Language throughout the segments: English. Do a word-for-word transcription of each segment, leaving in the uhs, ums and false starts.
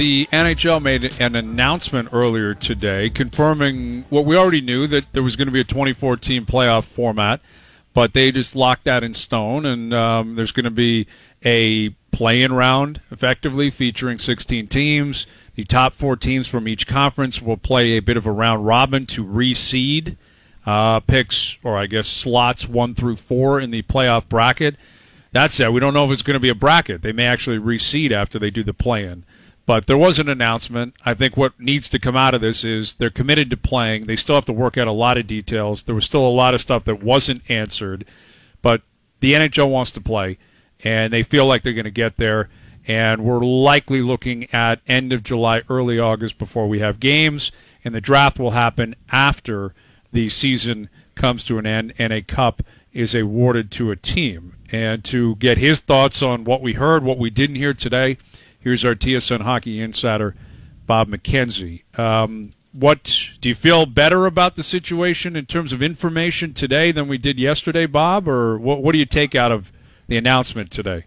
The N H L made an announcement earlier today confirming what we already knew, that there was going to be a twenty-four team playoff format, but they just locked that in stone, and um, there's going to be a play-in round, effectively, featuring sixteen teams. The top four teams from each conference will play a bit of a round robin to reseed uh, picks, or I guess slots one through four in the playoff bracket. That said, we don't know if it's going to be a bracket. They may actually reseed after they do the play-in. But there was an announcement. I think what needs to come out of this is they're committed to playing. They still have to work out a lot of details. There was still a lot of stuff that wasn't answered. But the N H L wants to play, and they feel like they're going to get there. And we're likely looking at end of July, early August before we have games. And the draft will happen after the season comes to an end and a cup is awarded to a team. And to get his thoughts on what we heard, what we didn't hear today, here's our T S N hockey insider, Bob McKenzie. Um, what do you feel better about the situation in terms of information today than we did yesterday, Bob? Or what, what do you take out of the announcement today?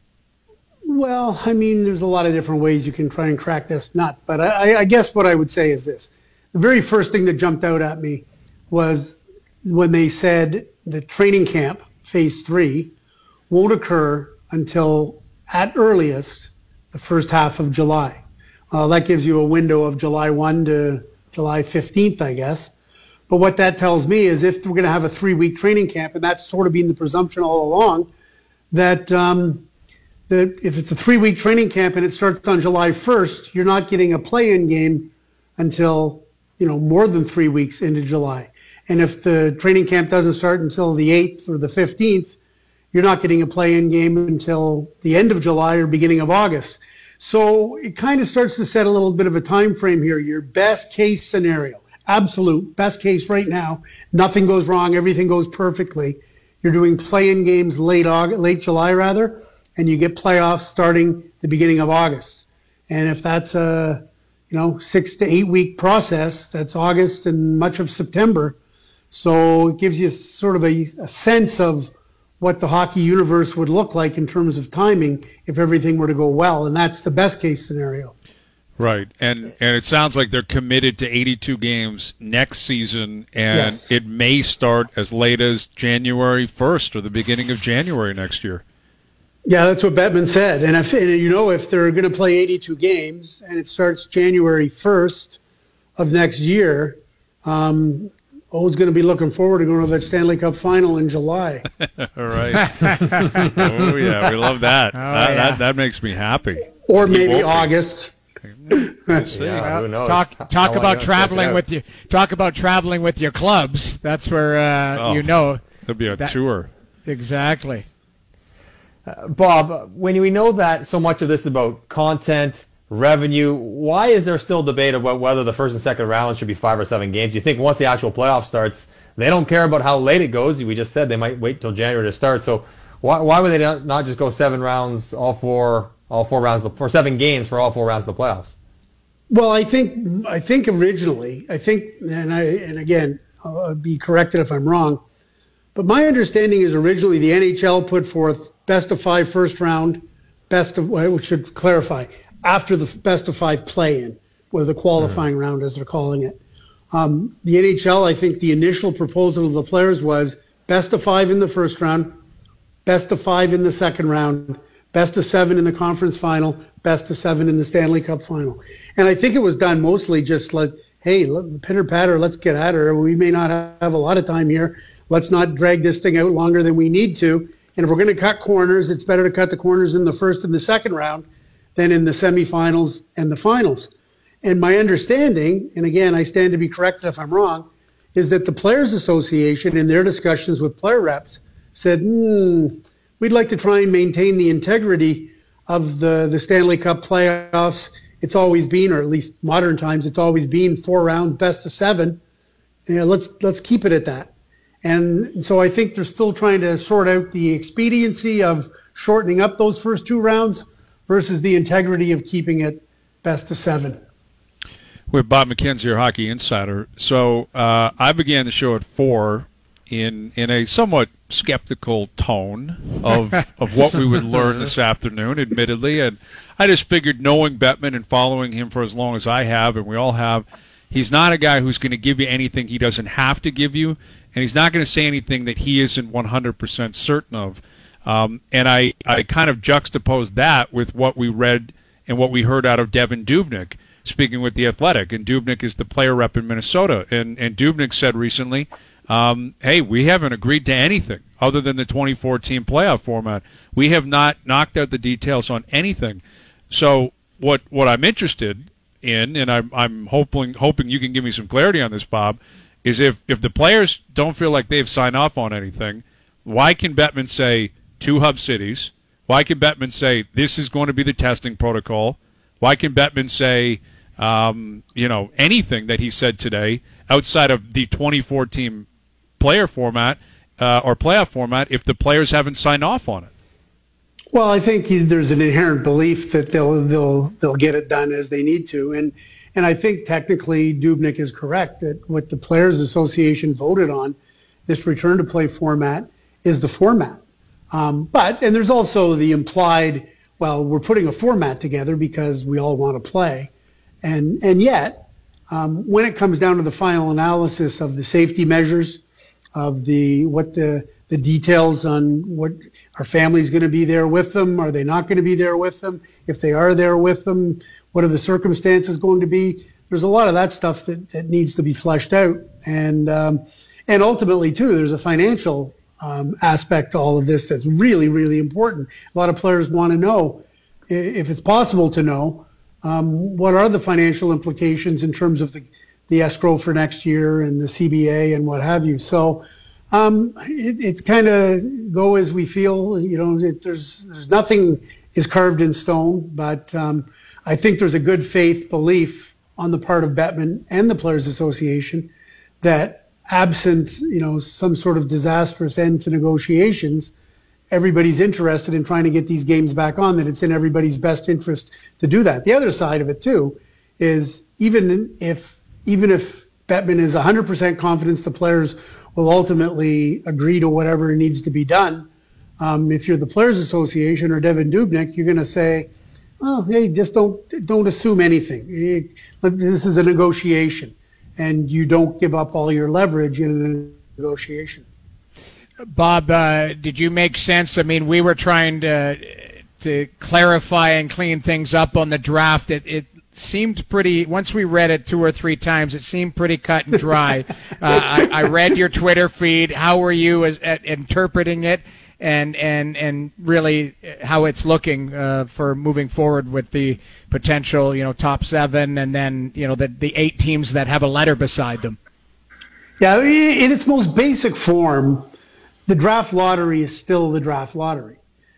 Well, I mean, there's a lot of different ways you can try and crack this nut. But I, I guess what I would say is this. The very first thing that jumped out at me was when they said the training camp, phase three, won't occur until, at earliest, the first half of July. Uh, that gives you a window of July first to July fifteenth, I guess. But what that tells me is if we're going to have a three-week training camp, and that's sort of been the presumption all along, that, um, that if it's a three-week training camp and it starts on July first, you're not getting a play-in game until, you know, more than three weeks into July. And if the training camp doesn't start until the eighth or the fifteenth, you're not getting a play-in game until the end of July or beginning of August. So it kind of starts to set a little bit of a time frame here. Your best case scenario, absolute best case right now, nothing goes wrong, everything goes perfectly. You're doing play-in games late August, late July rather, and you get playoffs starting the beginning of August. And if that's a you know six to eight week process, that's August and much of September. So it gives you sort of a, a sense of what the hockey universe would look like in terms of timing if everything were to go well, and that's the best case scenario. Right, and and it sounds like they're committed to eighty-two games next season, and yes. It may start as late as January first or the beginning of January next year. Yeah, that's what Bettman said, and if and you know if they're going to play eighty-two games and it starts January first of next year, um, O's going to be looking forward to going to that Stanley Cup final in July. All right. Oh, yeah, we love that. Oh, that, yeah. that. That makes me happy. Or maybe August. We'll see. Yeah, who knows? Talk talk How about long traveling with you. Talk about traveling with your clubs. That's where uh, Oh, you know. There'll be a that, tour. Exactly. Uh, Bob, when we know that so much of this is about content, revenue, why is there still debate about whether the first and second round should be five or seven games? Do you think once the actual playoff starts, they don't care about how late it goes? We just said they might wait till January to start. So why why would they not, not just go seven rounds, all four all four rounds, for seven games for all four rounds of the playoffs? Well, I think I think originally, I think, and I and again, I'll be corrected if I'm wrong, but my understanding is originally the N H L put forth best of five first round, best of, well, we should clarify, after the best of five play-in, or the qualifying mm. round as they're calling it. Um, the N H L, I think the initial proposal of the players was best of five in the first round, best of five in the second round, best of seven in the conference final, best of seven in the Stanley Cup final. And I think it was done mostly just like, hey, pitter patter, let's get at her. We may not have a lot of time here. Let's not drag this thing out longer than we need to. And if we're going to cut corners, it's better to cut the corners in the first and the second round than in the semifinals and the finals. And my understanding, and again, I stand to be corrected if I'm wrong, is that the Players Association in their discussions with player reps said, hmm, we'd like to try and maintain the integrity of the, the Stanley Cup playoffs. It's always been, or at least modern times, it's always been four rounds, best of seven. You know, let's let's keep it at that. And so I think they're still trying to sort out the expediency of shortening up those first two rounds versus the integrity of keeping it best of seven. We have Bob McKenzie, your hockey insider. So uh, I began the show at four in in a somewhat skeptical tone of of what we would learn this afternoon, admittedly. And I just figured, knowing Bettman and following him for as long as I have, and we all have, he's not a guy who's going to give you anything he doesn't have to give you, and he's not going to say anything that he isn't one hundred percent certain of. Um, and I, I kind of juxtaposed that with what we read and what we heard out of Devan Dubnyk, speaking with The Athletic. And Dubnyk is the player rep in Minnesota. And, and Dubnyk said recently, um, hey, we haven't agreed to anything other than the twenty fourteen playoff format. We have not knocked out the details on anything. So what what I'm interested in, and I'm, I'm hoping hoping you can give me some clarity on this, Bob, is if, if the players don't feel like they've signed off on anything, why can Bettman say two hub cities? Why can Bettman say this is going to be the testing protocol? Why can Bettman say, um, you know, anything that he said today outside of the twenty fourteen player format uh, or playoff format if the players haven't signed off on it? Well, I think there's an inherent belief that they'll they'll they'll get it done as they need to, and and I think technically Dubnyk is correct that what the Players Association voted on, this return to play format, is the format. Um, but, and there's also the implied, well, we're putting a format together because we all want to play. And and yet, um, when it comes down to the final analysis of the safety measures, of the what the the details on what our family's going to be there with them, are they not going to be there with them? If they are there with them, what are the circumstances going to be? There's a lot of that stuff that, that needs to be fleshed out. And um, and ultimately, too, there's a financial Um, aspect to all of this that's really, really important. A lot of players want to know, if it's possible to know, um, what are the financial implications in terms of the, the escrow for next year and the C B A and what have you. So um, it, it's kind of go as we feel. You know, it, there's there's nothing is carved in stone, but um, I think there's a good faith belief on the part of Bettman and the Players Association that, absent, you know, some sort of disastrous end to negotiations, everybody's interested in trying to get these games back on, that it's in everybody's best interest to do that. The other side of it, too, is even if even if Bettman is one hundred percent confident the players will ultimately agree to whatever needs to be done, um, if you're the Players Association or Devan Dubnyk, you're going to say, oh, hey, just don't don't assume anything. It, this is a negotiation, and you don't give up all your leverage in a negotiation. Bob, uh, did you make sense? I mean, we were trying to to clarify and clean things up on the draft. It, it seemed pretty, once we read it two or three times, it seemed pretty cut and dry. uh, I, I read your Twitter feed. How were you as, at interpreting it, and, and, and really how it's looking uh, for moving forward with the potential, you know, top seven, and then, you know, the, the eight teams that have a letter beside them? Yeah, in its most basic form, the draft lottery is still the draft lottery.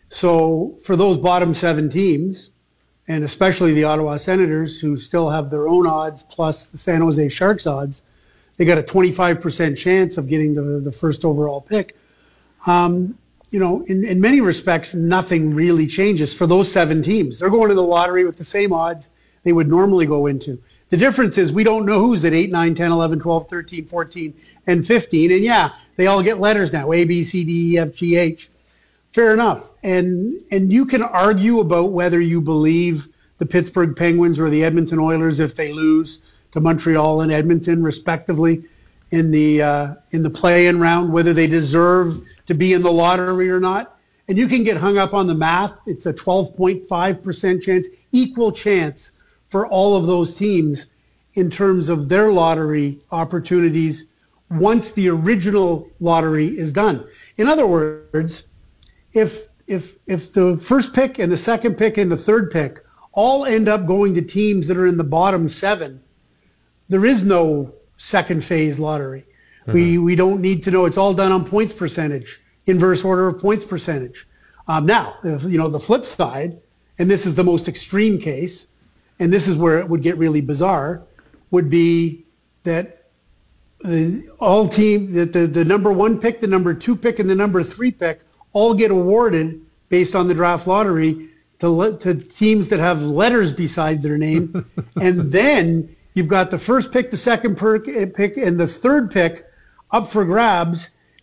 So for those bottom seven teams, and especially the Ottawa Senators, who still have their own odds plus the San Jose Sharks odds, they got a twenty-five percent chance of getting the, the first overall pick. Um, you know, in, in many respects, nothing really changes for those seven teams. They're going to the lottery with the same odds they would normally go into. The difference is we don't know who's at eight, nine, ten, eleven, twelve, thirteen, fourteen, and fifteen. And yeah, they all get letters now, A, B, C, D, E, F, G, H. Fair enough. And and you can argue about whether you believe the Pittsburgh Penguins or the Edmonton Oilers, if they lose to Montreal and Edmonton, respectively, in the uh, in the play-in round, whether they deserve to be in the lottery or not. And you can get hung up on the math. It's a twelve point five percent chance, equal chance for all of those teams in terms of their lottery opportunities once the original lottery is done. In other words, if if if the first pick and the second pick and the third pick all end up going to teams that are in the bottom seven, there is no second phase lottery. Mm-hmm. We we don't need to know. It's all done on points percentage, inverse order of points percentage. Um, now, if, you know, the flip side, and this is the most extreme case, and this is where it would get really bizarre, would be that the, all team that the, the number one pick, the number two pick, and the number three pick all get awarded based on the draft lottery to, to teams that have letters beside their name. And then you've got the first pick, the second pick, and the third pick up for grabs.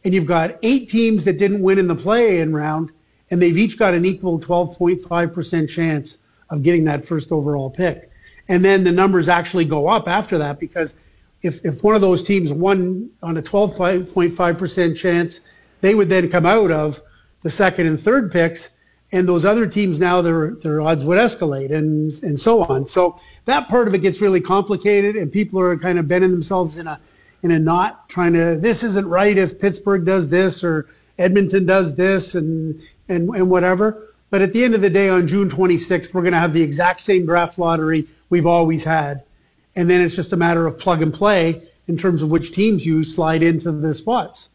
and you've got eight teams that didn't win in the play-in round, and they've each got an equal twelve point five percent chance of getting that first overall pick. And then the numbers actually go up after that, because if, if one of those teams won on a twelve point five percent chance, they would then come out of the second and third picks, and those other teams now, their their odds would escalate, and and so on. So that part of it gets really complicated, and people are kind of bending themselves in a in a knot, trying to, this isn't right if Pittsburgh does this or Edmonton does this and and and whatever. But at the end of the day, on June twenty-sixth, we're going to have the exact same draft lottery we've always had, and then it's just a matter of plug and play in terms of which teams you slide into the spots.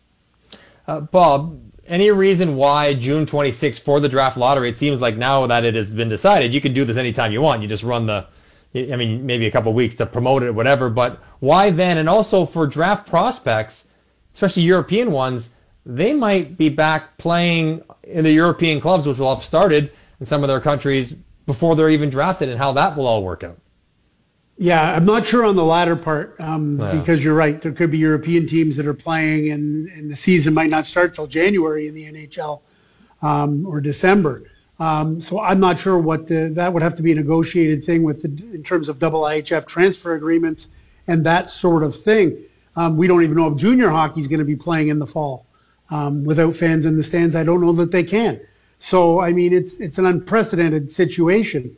Uh, Bob, any reason why June twenty-sixth for the draft lottery? It seems like now that it has been decided, you can do this anytime you want. You just run the, I mean, maybe a couple of weeks to promote it, whatever. But why then? And also for draft prospects, especially European ones, they might be back playing in the European clubs, which will have started in some of their countries before they're even drafted, and how that will all work out. Yeah, I'm not sure on the latter part, um, yeah. because you're right. There could be European teams that are playing, and, and the season might not start till January in the N H L um, or December. Um, so I'm not sure what the, that would have to be a negotiated thing with the, in terms of double I H F transfer agreements and that sort of thing. Um, we don't even know if junior hockey is going to be playing in the fall um, without fans in the stands. I don't know that they can. So I mean, it's it's an unprecedented situation.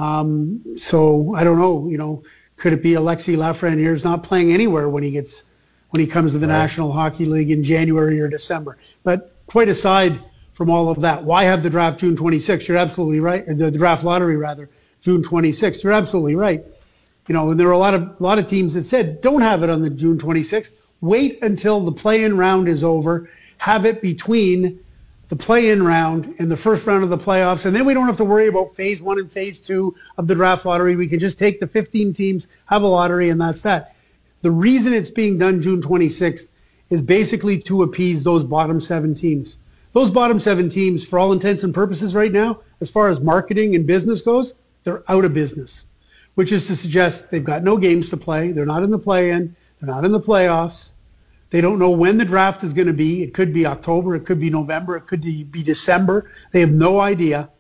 Um, so I don't know, you know, could it be Alexis Lafreniere's not playing anywhere when he gets, when he comes to the right. National Hockey League in January or December? But quite aside from all of that, why have the draft June twenty-sixth? You're absolutely right. The, the draft lottery rather, June twenty-sixth. You're absolutely right. You know, and there are a lot of, a lot of teams that said, don't have it on the June twenty-sixth. Wait until the play-in round is over. Have it between the play-in round and the first round of the playoffs, and then we don't have to worry about phase one and phase two of the draft lottery. We can just take the fifteen teams, have a lottery, and that's that. The reason it's being done June twenty-sixth is basically to appease those bottom seven teams. Those bottom seven teams, for all intents and purposes right now, as far as marketing and business goes, they're out of business, which is to suggest they've got no games to play. They're not in the play-in. They're not in the playoffs. They don't know when the draft is going to be. It could be October. It could be November. It could be December. They have no idea.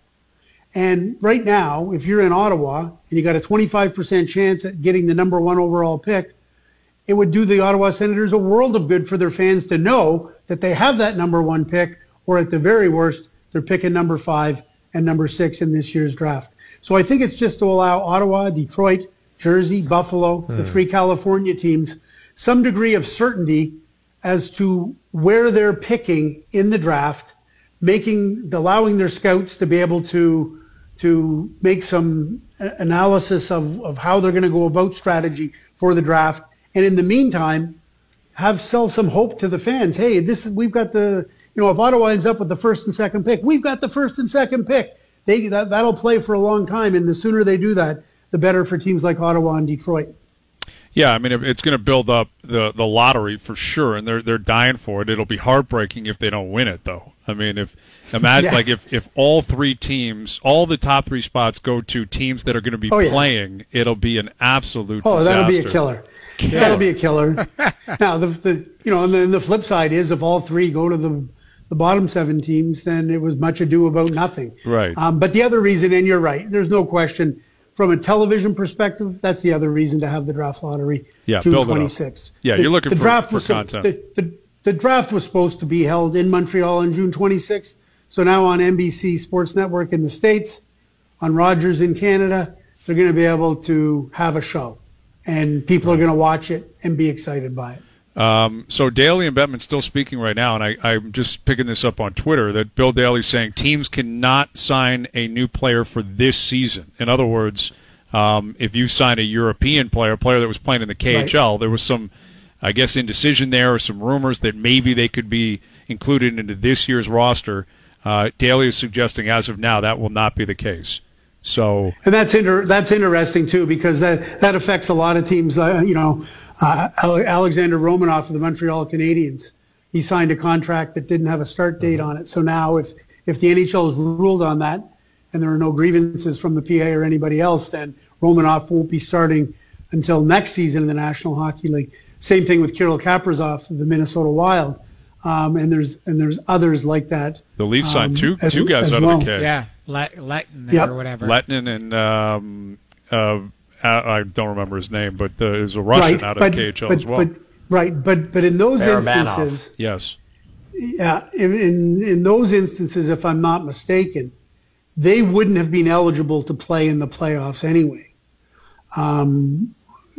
And right now, if you're in Ottawa and you got a twenty-five percent chance at getting the number one overall pick, it would do the Ottawa Senators a world of good for their fans to know that they have that number one pick, or at the very worst, they're picking number five and number six in this year's draft. So I think it's just to allow Ottawa, Detroit, Jersey, Buffalo, hmm. the three California teams, some degree of certainty as to where they're picking in the draft, making, allowing their scouts to be able to to make some analysis of, of how they're going to go about strategy for the draft, and in the meantime, have sell some hope to the fans. Hey, this is, we've got the, you know, if Ottawa ends up with the first and second pick, we've got the first and second pick. They that, that'll play for a long time, and the sooner they do that, the better for teams like Ottawa and Detroit. Yeah, I mean, it's going to build up the, the lottery for sure, and they're they're dying for it. It'll be heartbreaking if they don't win it, though. I mean, if imagine yeah. like if, if all three teams, all the top three spots go to teams that are going to be oh, playing, yeah. it'll be an absolute oh, disaster. That'll be a killer. killer. That'll be a killer. Now, the the you know, and then the flip side is if all three go to the the bottom seven teams, then it was much ado about nothing. Right. Um, but the other reason, and you're right, there's no question. From a television perspective, that's the other reason to have the draft lottery yeah, June twenty-sixth. Yeah, the, you're looking the for, draft for was, content. The, the, the draft was supposed to be held in Montreal on June twenty-sixth. So now on N B C Sports Network in the States, on Rogers in Canada, they're going to be able to have a show. And people are going to watch it and be excited by it. Um, so Daly and Bettman still speaking right now, and I, I'm just picking this up on Twitter, that Bill Daly's saying teams cannot sign a new player for this season. In other words, Um, if you sign a European player, a player that was playing in the K H L, right. there was some, I guess, indecision there or some rumors that maybe they could be included into this year's roster. Uh, Daly is suggesting as of now that will not be the case. So, and that's inter- that's interesting too, because that that affects a lot of teams. Uh, you know, uh, Alexander Romanoff of the Montreal Canadiens, he signed a contract that didn't have a start date on it. So now, if if the N H L has ruled on that, and there are no grievances from the P A or anybody else, then Romanoff won't be starting until next season in the National Hockey League. Same thing with Kirill Kaprizov of the Minnesota Wild. um, and there's and there's others like that. The Leafs signed um, two as- two guys as out well. of the K. Yeah, Le- Letton Yep. or whatever. Lettinen and um, uh, I I don't remember his name, but uh, there's a Russian Right, out of but, K H L but, as well. but right, but but in those Barabanov. instances, yes. yeah, in, in in those instances, if I'm not mistaken, they wouldn't have been eligible to play in the playoffs anyway. Um,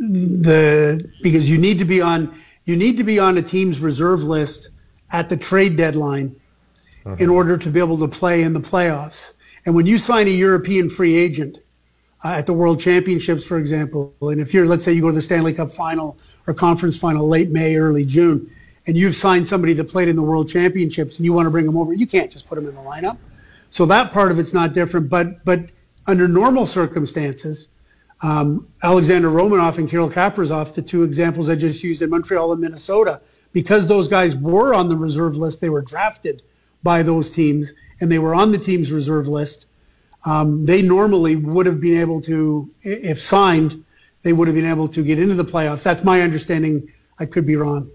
the because you need to be on you need to be on a team's reserve list at the trade deadline in order to be able to play in the playoffs. And when you sign a European free agent uh, at the World Championships, for example, and if you're, let's say you go to the Stanley Cup final or conference final late May, early June, and you've signed somebody that played in the World Championships and you want to bring them over, you can't just put them in the lineup. So that part of it's not different. But but under normal circumstances, um, Alexander Romanov and Kirill Kaprizov, the two examples I just used in Montreal and Minnesota, because those guys were on the reserve list, they were drafted by those teams, and they were on the team's reserve list, um, they normally would have been able to, if signed, they would have been able to get into the playoffs. That's my understanding. I could be wrong.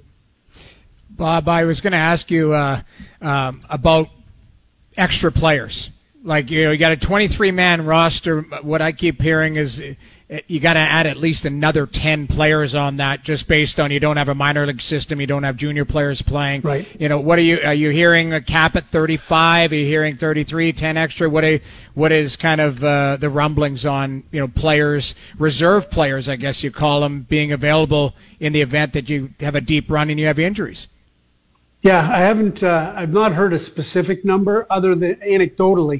Bob, I was going to ask you uh, um, about extra players. Like, you know, you got a twenty-three man roster. What I keep hearing is you got to add at least another ten players on that, just based on you don't have a minor league system, you don't have junior players playing. Right. You know, what are you are you hearing a cap at thirty-five? Are you hearing thirty-three, ten extra? What are, what is kind of uh, the rumblings on, you know, players, reserve players, I guess you call them, being available in the event that you have a deep run and you have injuries? Yeah, I haven't. Uh, I've not heard a specific number, other than anecdotally.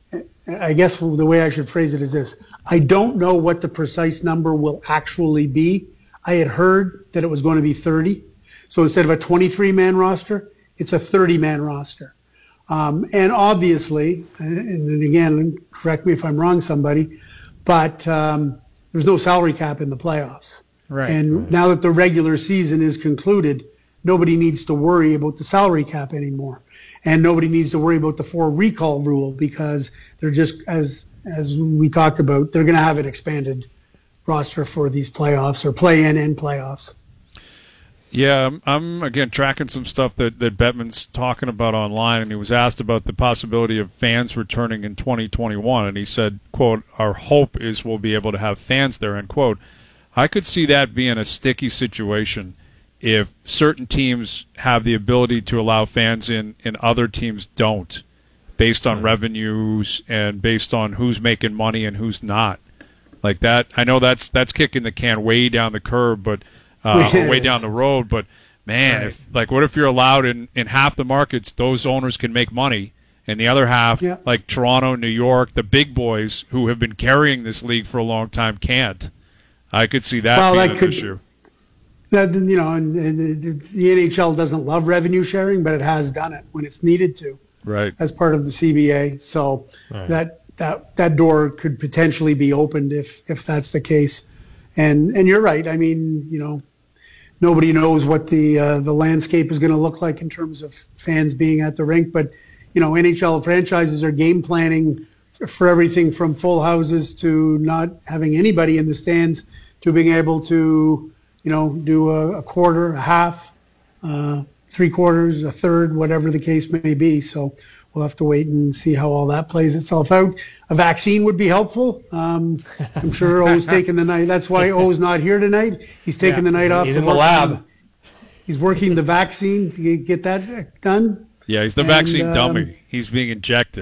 I guess the way I should phrase it is this: I don't know what the precise number will actually be. I had heard that it was going to be thirty, so instead of a twenty-three man roster, it's a thirty man roster. Um, and obviously, and, and again, correct me if I'm wrong, somebody, but um, there's no salary cap in the playoffs. Right. And now that the regular season is concluded, nobody needs to worry about the salary cap anymore. And nobody needs to worry about the four recall rule, because they're just, as as we talked about, they're going to have an expanded roster for these playoffs, or play-in and playoffs. Yeah, I'm, I'm again tracking some stuff that, that Bettman's talking about online, and he was asked about the possibility of fans returning in twenty twenty-one, and he said, quote, "Our hope is we'll be able to have fans there," end quote. I could see that being a sticky situation if certain teams have the ability to allow fans in and other teams don't, based on mm-hmm. revenues and based on who's making money and who's not. Like that, I know that's that's kicking the can way down the curb, but uh, or way down the road. But man, right. if like, what if you're allowed in, in half the markets, those owners can make money, and the other half, yeah. like Toronto, New York, the big boys who have been carrying this league for a long time, can't. I could see that well, being that an could, issue. That, you know, and, and the N H L doesn't love revenue sharing, but it has done it when it's needed to, right? As part of the C B A. So right. that that that door could potentially be opened if if that's the case. And and you're right. I mean, you know, nobody knows what the uh, the landscape is going to look like in terms of fans being at the rink. But you know, N H L franchises are game planning for everything from full houses to not having anybody in the stands to being able to, you know, do a, a quarter, a half, uh, three quarters, a third, whatever the case may be. So we'll have to wait and see how all that plays itself out. A vaccine would be helpful. Um, I'm sure O's taking the night. That's why O's not here tonight. He's taking yeah, the night off. He's in the lab. He's working the vaccine to get that done. Yeah, he's the and, vaccine um, dummy. He's being injected.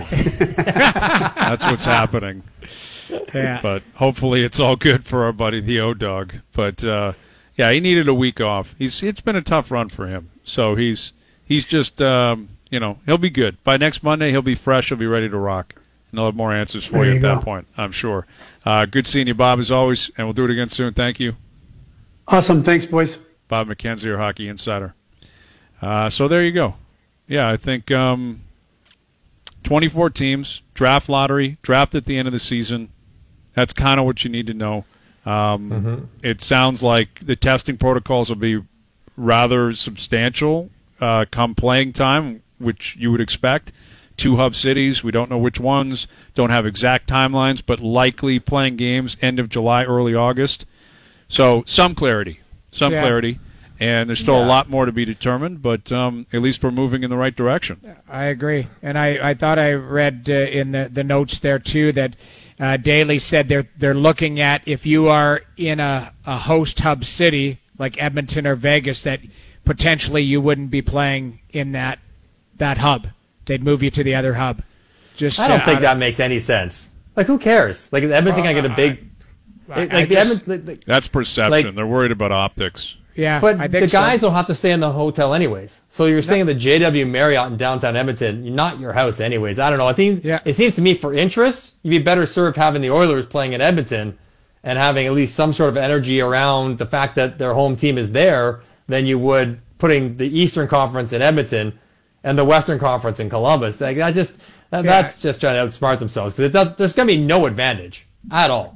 That's what's happening. Yeah. But hopefully it's all good for our buddy, the O-Dog. But, uh, yeah, he needed a week off. He's It's been a tough run for him. So he's he's just, um, you know, he'll be good. By next Monday, he'll be fresh. He'll be ready to rock. And I'll have more answers for there you, you at go. that point, I'm sure. Uh, good seeing you, Bob, as always. And we'll do it again soon. Thank you. Awesome. Thanks, boys. Bob McKenzie, your Hockey Insider. Uh, so there you go. Yeah, I think um, twenty-four teams, draft lottery, draft at the end of the season. That's kind of what you need to know. Um, mm-hmm. It sounds like the testing protocols will be rather substantial uh, come playing time, which you would expect. Two hub cities, we don't know which ones, don't have exact timelines, but likely playing games end of July, early August. So some clarity, some yeah. clarity. And there's still Yeah. a lot more to be determined, but um, at least we're moving in the right direction. I agree, and I, I thought I read uh, in the, the notes there too that uh, Daly said they're they're looking at if you are in a, a host hub city like Edmonton or Vegas that potentially you wouldn't be playing in that that hub. They'd move you to the other hub. Just I don't uh, think out that of- makes any sense. Like, who cares? Like, is Edmonton gonna get a big? I- like I the just- Edmonton. Like, That's perception. Like- They're worried about optics. Yeah, But I think the guys so. don't have to stay in the hotel anyways. So you're staying at the J W Marriott in downtown Edmonton. You're not your house anyways. I don't know. I think Yeah. it seems to me for interest, you'd be better served having the Oilers playing in Edmonton and having at least some sort of energy around the fact that their home team is there than you would putting the Eastern Conference in Edmonton and the Western Conference in Columbus. Like that just that, Yeah. that's just trying to outsmart themselves because it does. There's going to be no advantage at all.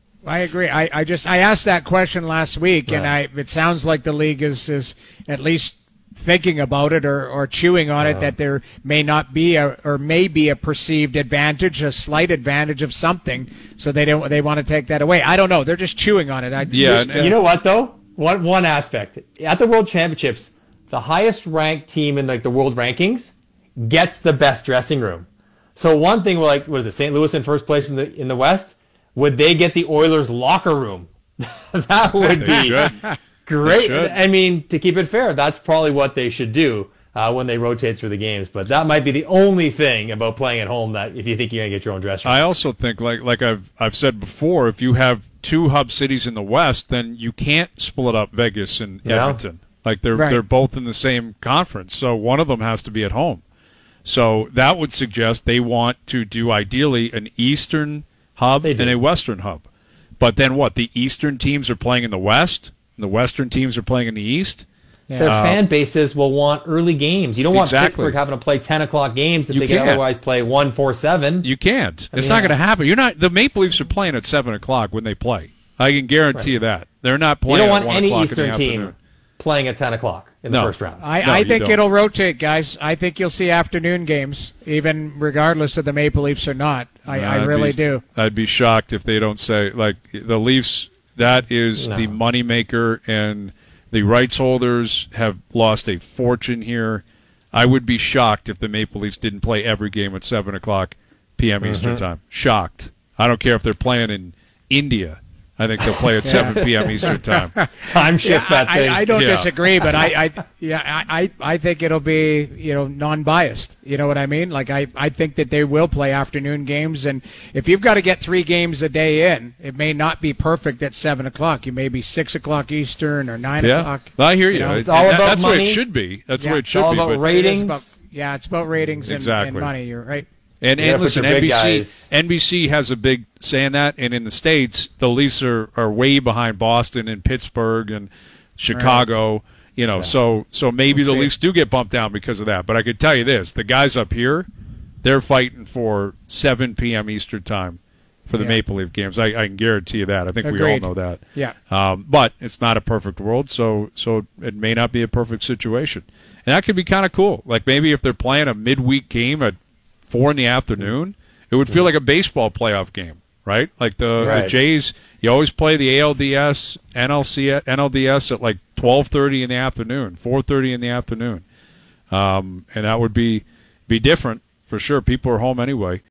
I agree. I, I just I asked that question last week, and I Right. it sounds like the league is, is at least thinking about it or, or chewing on it that there may not be a or may be a perceived advantage, a slight advantage of something, so they don't they want to take that away. I don't know. They're just chewing on it. I Yeah, just, and- uh, You know what though? One one aspect at the World Championships, the highest ranked team in like the world rankings gets the best dressing room. So one thing, like, was it Saint Louis in first place in the in the West? Would they get the Oilers locker room? That would They be should. great. should. I mean, to keep it fair, that's probably what they should do uh, when they rotate through the games. But that might be the only thing about playing at home that if you think you're gonna get your own dressing room. I also think, like like I've I've said before, if you have two hub cities in the West, then you can't split up Vegas and Yeah. Edmonton. Like they're Right. they're both in the same conference, so one of them has to be at home. So that would suggest they want to do ideally an Eastern hub They do. and a Western hub. But then what? The Eastern teams are playing in the West, and the Western teams are playing in the East. Their fan bases will want early games. You don't want Exactly. Pittsburgh having to play ten o'clock games if You they can can't. otherwise play one, four, seven. You can't. It's mean, not yeah. going to happen. You're not. The Maple Leafs are playing at seven o'clock when they play. I can guarantee you that they're not You playing. don't at want one any o'clock in the Eastern team afternoon. playing at ten o'clock in the No. first round. I, No, I you think don't. it'll rotate, guys. I think you'll see afternoon games, even regardless of the Maple Leafs or not. I, I I'd really be- do. I'd be shocked if they don't say like the Leafs. That is No. the moneymaker, and the rights holders have lost a fortune here. I would be shocked if the Maple Leafs didn't play every game at seven o'clock p m. Eastern Mm-hmm. time. Shocked. I don't care if they're playing in India. I think they'll play at seven p m. Eastern time. Time shift Yeah, that thing. I, I don't Yeah. disagree, but I, I yeah, I, I I think it'll be you know non-biased. You know what I mean? Like I, I think that they will play afternoon games, and if you've got to get three games a day in, it may not be perfect at seven o'clock. You may be six o'clock Eastern or nine Yeah, o'clock. I hear you. know, it's all That- about that's where it money. should be. That's Yeah, where it it's should all be. about but- rate- It is ratings. about- yeah, it's about ratings and, Exactly. and money. You're right. And, You and gotta put listen, your big N B C guys- N B C has a big say in that, and in the States, the Leafs are, are way behind Boston and Pittsburgh and Chicago. You know, so so maybe We'll the see. Leafs do get bumped down because of that. But I could tell you this: the guys up here, they're fighting for seven p m. Eastern time for the Yeah. Maple Leaf games. I, I can guarantee you that. I think Agreed. we all know that. Yeah. Um, but it's not a perfect world, so so it may not be a perfect situation, and that could be kind of cool. Like maybe if they're playing a midweek game at four in the afternoon, it would feel like a baseball playoff game, right? Like the, the Right. Jays, you always play the A L D S, N L C, N L D S at like twelve thirty in the afternoon, four thirty in the afternoon, um, and that would be be different for sure. People are home anyway.